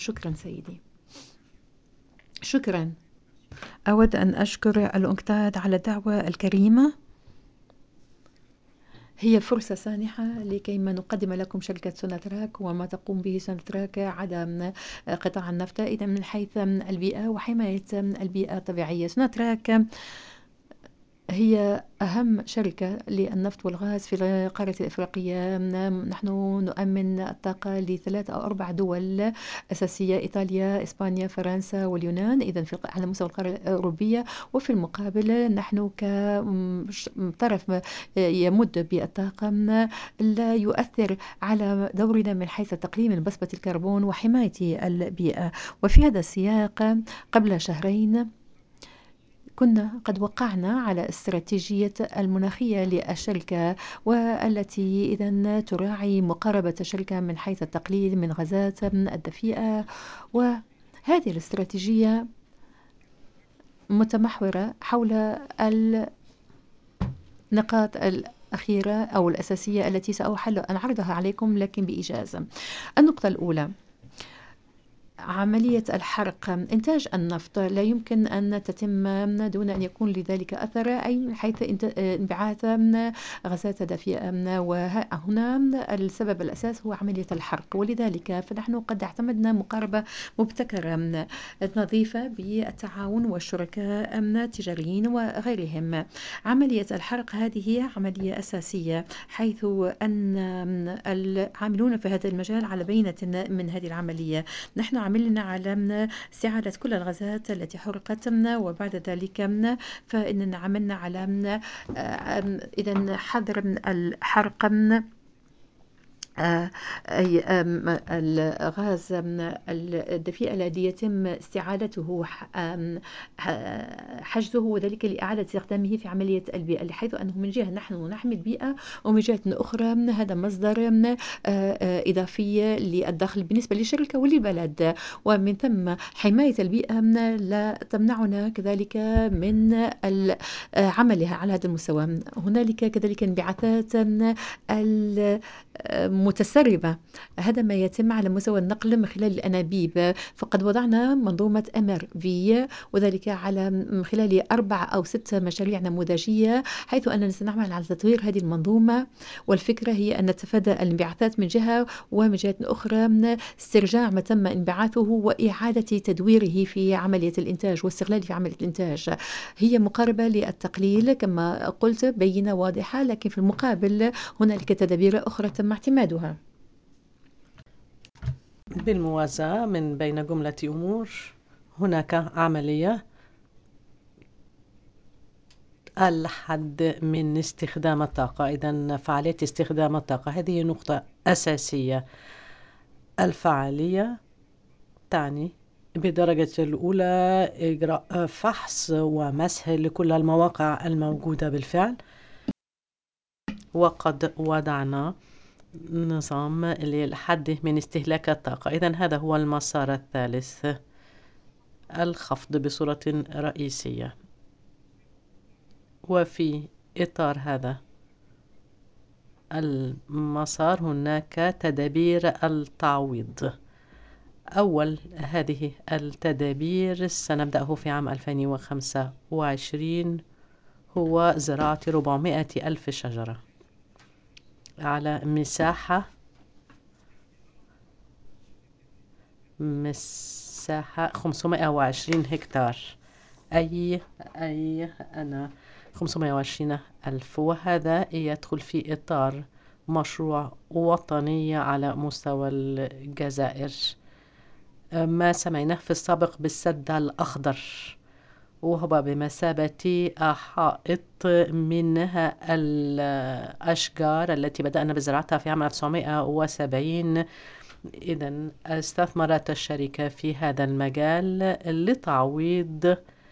شكرا سيدي. شكرا. أود أن أشكر الأنكتاد على الدعوة الكريمة. هي فرصة سانحة لكي ما نقدم لكم شركة سوناتراك وما تقوم به سوناتراك على قطاع النفط إذا من حيث البيئة وحماية البيئة الطبيعية. سوناتراك هي أهم شركة للنفط والغاز في القارة الإفريقية. نحن نؤمن الطاقة ل3 أو 4 دول أساسية: إيطاليا، إسبانيا، فرنسا واليونان، إذن على مستوى القارة الأوروبية. وفي المقابل نحن كطرف يمد بالطاقة لا يؤثر على دورنا من حيث تقليل من بسمة الكربون وحماية البيئة. وفي هذا السياق قبل شهرين كنا قد وقعنا على استراتيجية المناخية للشركة، والتي إذن تراعي مقاربة الشركة من حيث التقليل من غازات الدفيئة. وهذه الاستراتيجية متمحورة حول النقاط الأخيرة أو الأساسية التي سأحاول أن أعرضها عليكم لكن بإيجاز. النقطة الأولى: عملية الحرق. إنتاج النفط لا يمكن أن تتم دون أن يكون لذلك أثر، أي من حيث انبعاث غازات دفيئة، وهنا السبب الأساس هو عملية الحرق. ولذلك فنحن قد اعتمدنا مقاربة مبتكرة نظيفة بالتعاون والشركاء التجاريين وغيرهم. عملية الحرق هذه عملية أساسية، حيث أن العاملون في هذا المجال على بينة من هذه العملية. نحن عملنا على استعادة كل الغازات التي حرقت، وبعد ذلك فإننا عملنا على إذن حظر الحرق أي الغاز الدفيء الذي يتم استعادته حجزه، وذلك لإعادة استخدامه في عملية البيئة، حيث أنه من جهة نحن نحمي البيئة ومن جهة أخرى هذا مصدر إضافي للدخل بالنسبة للشركة وللبلد. ومن ثم حماية البيئة لا تمنعنا كذلك من عملها على هذا المستوى. هنالك كذلك انبعاثات متسربة، هذا ما يتم على مستوى النقل من خلال الأنابيب. فقد وضعنا منظومة MRV، وذلك على من خلال 4 أو 6 مشاريع نموذجية، حيث أننا سنعمل على تطوير هذه المنظومة. والفكرة هي أن نتفادى الانبعاثات من جهة، ومن جهة أخرى استرجاع ما تم انبعاثه وإعادة تدويره في عملية الإنتاج واستغلاله في عملية الإنتاج. هي مقاربة للتقليل كما قلت، بينة واضحة، لكن في المقابل هنالك تدابير أخرى تم اعتمادها. بالموازاة من بين جملة أمور، هناك عملية الحد من استخدام الطاقة. إذن فعالية استخدام الطاقة هذه نقطة أساسية. الفعالية تعني بدرجة الأولى إجراء فحص ومسح لكل المواقع الموجودة بالفعل، وقد وضعنا نظام للحد من استهلاك الطاقة. إذن هذا هو المسار الثالث، الخفض بصورة رئيسية. وفي إطار هذا المسار هناك تدابير التعويض. أول هذه التدابير سنبدأه في عام 2025، هو زراعة 400 ألف شجرة على مساحة 520 هكتار، أي أنا 520 ألف. وهذا يدخل في إطار مشروع وطني على مستوى الجزائر، ما سمعناه في السابق بالسد الأخضر، وهو بمثابة حائط منها الأشجار التي بدأنا بزراعتها في عام 1970. إذن استثمرت الشركة في هذا المجال لتعويض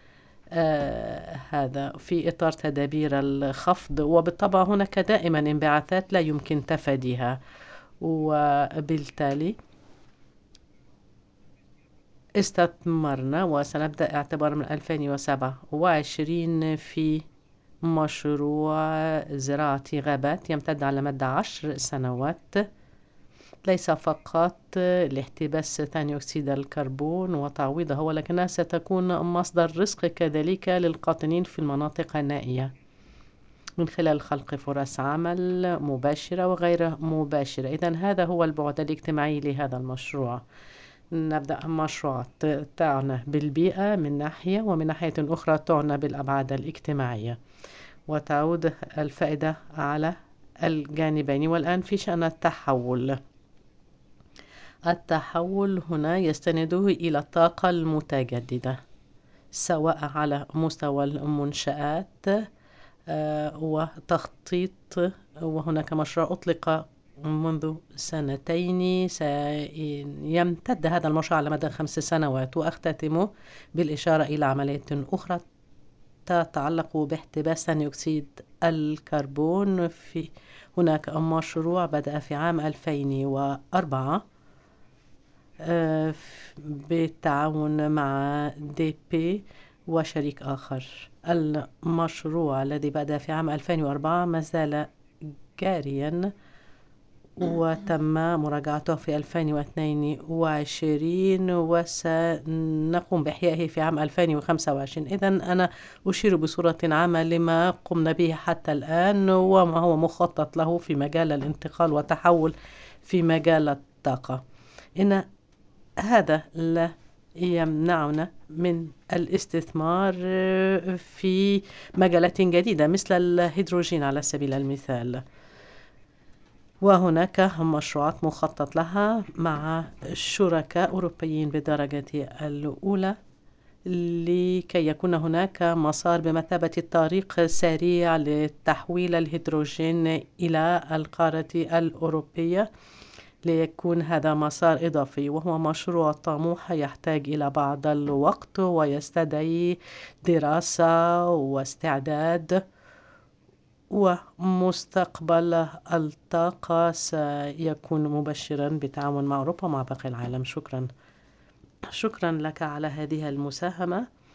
هذا في إطار تدابير الخفض. وبالطبع هناك دائما انبعاثات لا يمكن تفاديها، وبالتالي استثمرنا وسنبدأ اعتبار من 2027 في مشروع زراعة غابات يمتد على مدى 10 سنوات ليس فقط لاحتباس ثاني أكسيد الكربون وتعويضه، ولكنها ستكون مصدر رزق كذلك للقاطنين في المناطق النائية من خلال خلق فرص عمل مباشرة وغير مباشرة. إذن هذا هو البعد الاجتماعي لهذا المشروع. نبدأ مشروعات تعنى بالبيئة من ناحية، ومن ناحية أخرى تعنى بالأبعاد الاجتماعية، وتعود الفائدة على الجانبين. والآن في شأن التحول هنا يستند إلى الطاقة المتجددة، سواء على مستوى المنشآت وتخطيط. وهناك مشروع أطلق منذ سنتين، سيمتد هذا المشروع على مدى 5 سنوات. وأختتم بالإشارة إلى عملية أخرى تتعلق باحتباس ثاني أكسيد الكربون. هناك مشروع بدأ في عام 2004 بالتعاون مع دي بي وشريك آخر. المشروع الذي بدأ في عام 2004 ما زال جاريا، وتم مراجعته في 2022، وسنقوم بإحيائه في عام 2025. إذن أنا أشير بصورة عامة لما قمنا به حتى الآن، وما هو مخطط له في مجال الانتقال والتحول في مجال الطاقة. إن هذا لا يمنعنا من الاستثمار في مجالات جديدة مثل الهيدروجين على سبيل المثال. وهناك مشروعات مخطط لها مع شركاء أوروبيين بالدرجة الأولى، لكي يكون هناك مسار بمثابة الطريق سريع لتحويل الهيدروجين إلى القارة الأوروبية، ليكون هذا مسار إضافي. وهو مشروع طموح يحتاج إلى بعض الوقت ويستدعي دراسة واستعداد، ومستقبل الطاقة سيكون مبشرا بالتعاون مع أوروبا ومع باقي العالم. شكرا لك على هذه المساهمة.